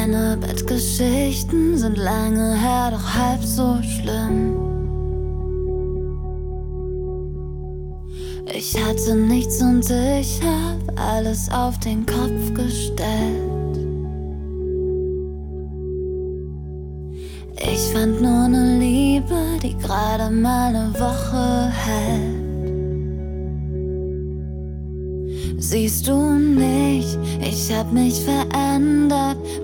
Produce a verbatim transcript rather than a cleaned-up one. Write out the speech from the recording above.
Deine Bettgeschichten sind lange her, doch halb so schlimm. Ich hatte nichts und ich hab alles auf den Kopf gestellt. Ich fand nur ne Liebe, die gerade mal ne Woche hält. Siehst du nicht, ich hab mich verändert.